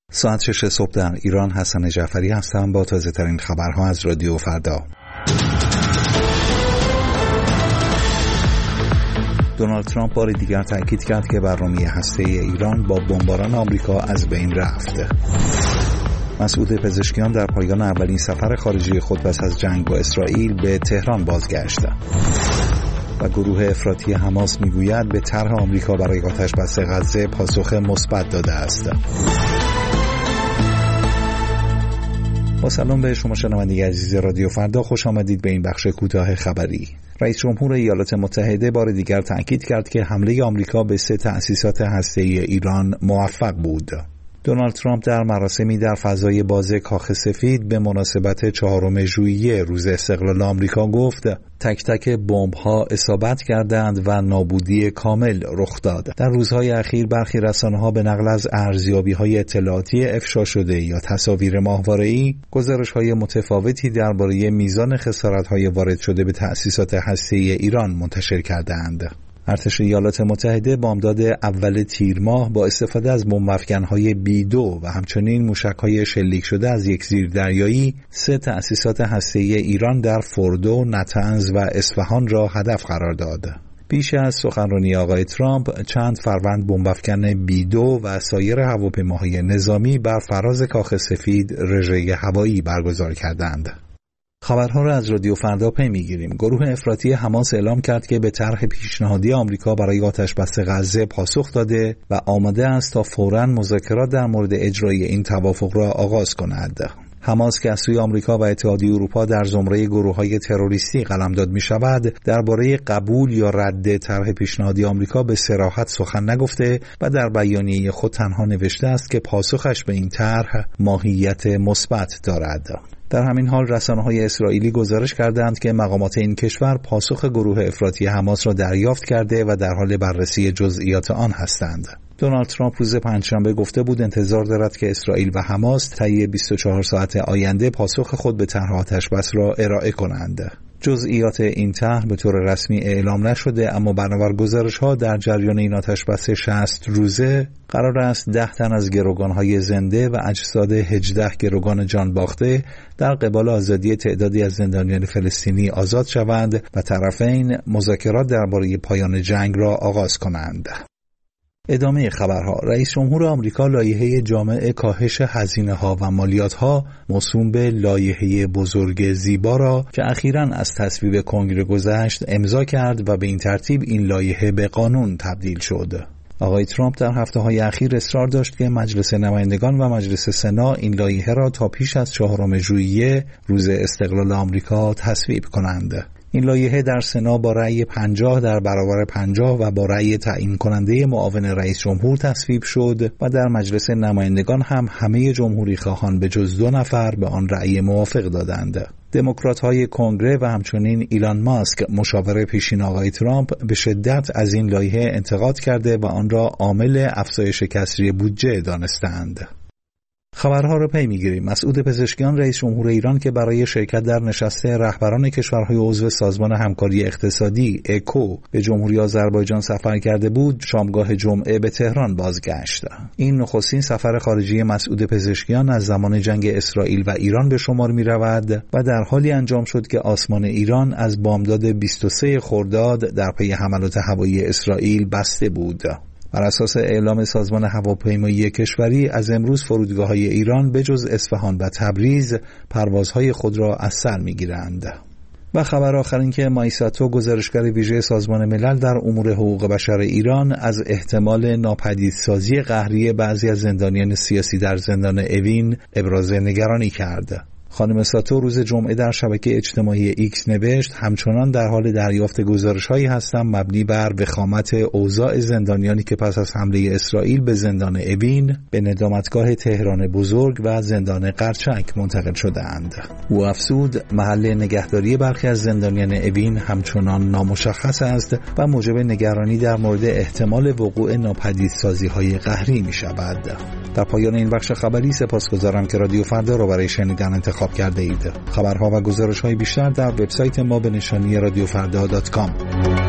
ساعت 6 صبح در ایران. حسن جعفری هستم با تازه ترین خبرها از رادیو فردا. دونالد ترامپ بار دیگر تاکید کرد که برنامه هسته‌ای ایران با بمباران آمریکا از بین رفت. مسعود پزشکیان در پایان اولین سفر خارجی خود پس از جنگ با اسرائیل به تهران بازگشت. و گروه افراطی حماس میگوید به طرح آمریکا برای آتش‌بس غزه پاسخ مثبت داده است. با سلام به شما شنوندگان عزیز رادیو فردا، خوش آمدید به این بخش کوتاه خبری. رئیس جمهور ایالات متحده بار دیگر تاکید کرد که حمله آمریکا به 3 تأسیسات هسته‌ای ایران موفق بود. دونالد ترامپ در مراسمی در فضای باز کاخ سفید به مناسبت 4 ژوئیه روز استقلال آمریکا گفت تک تک بمب‌ها اصابت کردند و نابودی کامل رخ داد. در روزهای اخیر برخی رسانه‌ها به نقل از ارزیابی‌های اطلاعاتی افشا شده یا تصاویر ماهواره‌ای گزارش‌های متفاوتی درباره میزان خسارت‌های وارد شده به تأسیسات هسته‌ای ایران منتشر کردند. ارتش ایالات متحده بامداد اول تیر ماه با استفاده از بمب‌افکن‌های B2 و همچنین موشک‌های شلیک شده از یک زیردریایی 3 تأسیسات هسته‌ای ایران در فردو، نطنز و اصفهان را هدف قرار داد. پیش از سخنرانی آقای ترامپ چند فروند بمب‌افکن B2 و سایر هواپیماهای نظامی بر فراز کاخ سفید رژه هوایی برگزار کردند. خبرها را از رادیو فردا پی میگیریم. گروه افراطی حماس اعلام کرد که به طرح پیشنهادی آمریکا برای آتش‌بس غزه پاسخ داده و آماده است تا فوراً مذاکرات در مورد اجرای این توافق را آغاز کند. حماس که از سوی آمریکا و اتحادیه اروپا در زمره گروه‌های تروریستی قلمداد می‌شود، درباره قبول یا رد طرح پیشنهادی آمریکا به صراحت سخن نگفته و در بیانیه خود تنها نوشته است که پاسخش به این طرح ماهیت مثبت دارد. در همین حال رسانه‌های اسرائیلی گزارش کردند که مقامات این کشور پاسخ گروه افراطی حماس را دریافت کرده و در حال بررسی جزئیات آن هستند. دونالد ترامپ روز پنجشنبه گفته بود انتظار دارد که اسرائیل و حماس طی 24 ساعت آینده پاسخ خود به طرح آتش‌بس را ارائه کنند. جزئیات این طرح به طور رسمی اعلام نشده، اما بنابر گزارش‌ها در جریان این آتش‌بس 60 روزه قرار است 10 تن از گروگان‌های زنده و اجساد 18 گروگان جان باخته در قبال آزادی تعدادی از زندانیان فلسطینی آزاد شوند و طرفین مذاکرات درباره پایان جنگ را آغاز کنند. ادامه خبرها. رئیس جمهور آمریکا لایحه جامع کاهش هزینه‌ها و مالیات‌ها موسوم به لایحه بزرگ زیبا را که اخیراً از تصویب کنگره گذشت امضا کرد و به این ترتیب این لایحه به قانون تبدیل شد. آقای ترامپ در هفته‌های اخیر اصرار داشت که مجلس نمایندگان و مجلس سنا این لایحه را تا پیش از 4 ژوئیه روز استقلال آمریکا تصویب کنند. این لایحه در سنا با رأی 50 در برابر 50 و با رأی تعیین کننده معاون رئیس جمهور تصویب شد و در مجلس نمایندگان هم همه جمهوری خواهان به جز 2 نفر به آن رأی موافق دادند. دموکرات‌های کنگره و همچنین ایلان ماسک مشاور پیشین آقای ترامپ به شدت از این لایحه انتقاد کرده و آن را عامل افزایش کسری بودجه دانستند. خبرها را پی میگیریم. مسعود پزشکیان رئیس جمهور ایران که برای شرکت در نشست رهبران کشورهای عضو سازمان همکاری اقتصادی اکو به جمهوری آذربایجان سفر کرده بود، شامگاه جمعه به تهران بازگشت. این نخستین سفر خارجی مسعود پزشکیان از زمان جنگ اسرائیل و ایران به شمار می رود و در حالی انجام شد که آسمان ایران از بامداد 23 خرداد در پی حملات هوایی اسرائیل بسته بود. بر اساس اعلام سازمان هواپیمایی کشوری از امروز فرودگاه‌های ایران به جز اصفهان و تبریز پروازهای خود را از سر می‌گیرند. و خبر آخر این که مایساتو گزارشگر ویژه سازمان ملل در امور حقوق بشر ایران از احتمال ناپدیدسازی قهری بعضی از زندانیان سیاسی در زندان اوین ابراز نگرانی کرد. خانم ساتو روز جمعه در شبکه اجتماعی ایکس نوشت همچنان در حال دریافت گزارش‌هایی هستم مبنی بر وخامت اوضاع زندانیانی که پس از حمله اسرائیل به زندان اوین به ندامتگاه تهران بزرگ و زندان قرچک منتقل شده‌اند. او افزود محل نگهداری برخی از زندانیان اوین همچنان نامشخص است و موجب نگرانی در مورد احتمال وقوع ناپدیدسازی‌های قهری می‌شود. در پایان این بخش خبری سپاسگزارم که رادیو فردا را برای شنیدن انتخاب کرده اید. خبرها و گزارش‌های بیشتر در وبسایت ما به نشانی radiofrda.com.